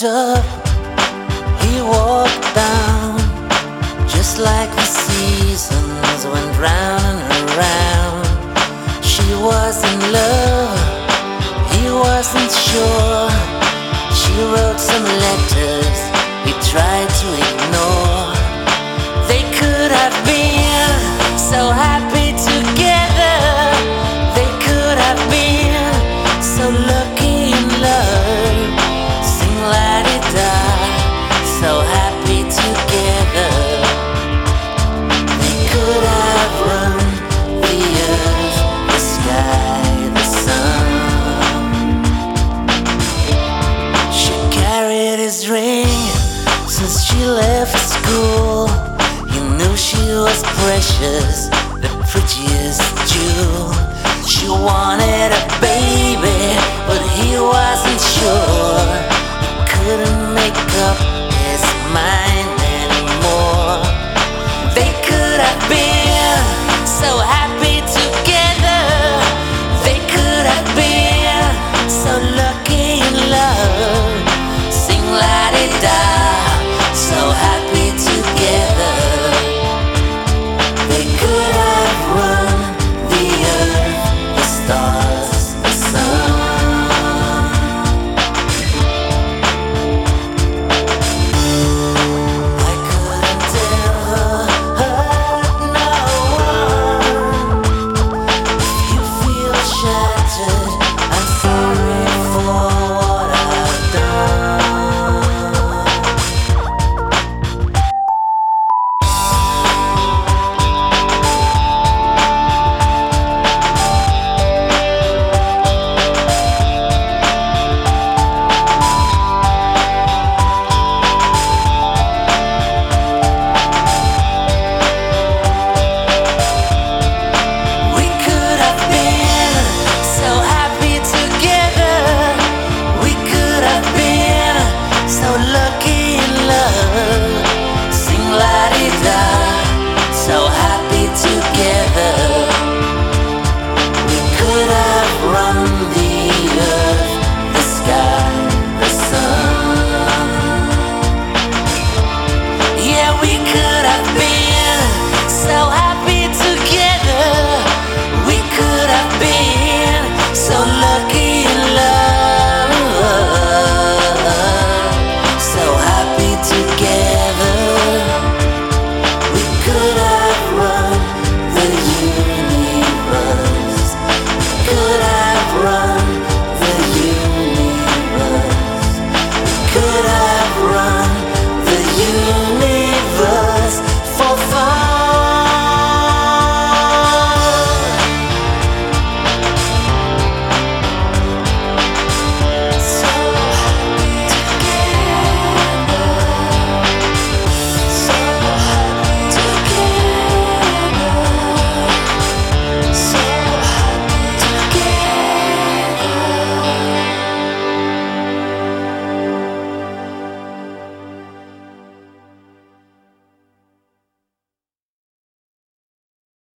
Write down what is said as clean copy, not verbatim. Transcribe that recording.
looked up, he walked down, just like the seasons went round and round. She was in love, he wasn't sure. She wrote some letters he tried to ignore. They could have been so happy together. They could have been so lucky in love. Sing la-di-da, so happy together. They could have run the earth, the sky, the sun. She carried his ring since she left school. He knew she was precious, the prettiest jewel. She wanted a baby, but he wasn't sure. He couldn't make up his mind anymore. They could have been so happy together. They could have been so lucky in love. Sing la-di-da, so happy together. They could have run the earth, the stars, the sun. I couldn't ever hurt no one. If you feel shattered,